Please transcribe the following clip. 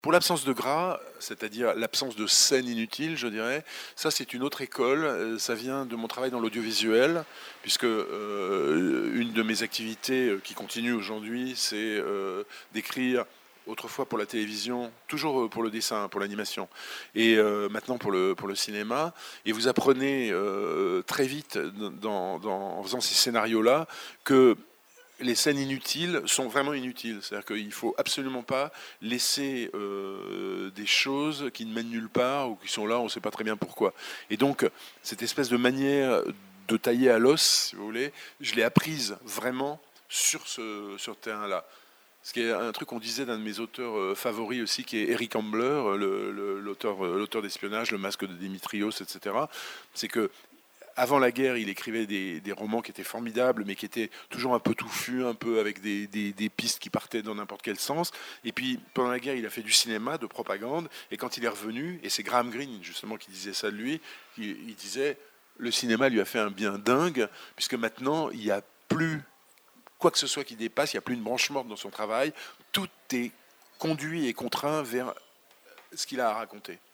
Pour l'absence de gras, c'est-à-dire l'absence de scène inutile, je dirais, ça c'est une autre école. Ça vient de mon travail dans l'audiovisuel, puisque une de mes activités qui continue aujourd'hui, c'est d'écrire autrefois pour la télévision, toujours pour le dessin, pour l'animation, et maintenant pour le cinéma. Et vous apprenez très vite en faisant ces scénarios-là que les scènes inutiles sont vraiment inutiles. C'est-à-dire qu'il ne faut absolument pas laisser des choses qui ne mènent nulle part ou qui sont là, on ne sait pas très bien pourquoi. Et donc, cette espèce de manière de tailler à l'os, si vous voulez, je l'ai apprise vraiment sur ce terrain-là. Ce qui est un truc qu'on disait d'un de mes auteurs favoris aussi, qui est Eric Ambler, l'auteur d'Espionnage, Le Masque de Démétrios, etc. C'est que avant la guerre, il écrivait des romans qui étaient formidables, mais qui étaient toujours un peu touffus, un peu avec des pistes qui partaient dans n'importe quel sens. Et puis, pendant la guerre, il a fait du cinéma, de propagande. Et quand il est revenu, et c'est Graham Greene, justement, qui disait ça de lui, il disait, le cinéma lui a fait un bien dingue, puisque maintenant, il n'y a plus quoi que ce soit qui dépasse, il n'y a plus une branche morte dans son travail. Tout est conduit et contraint vers ce qu'il a à raconter.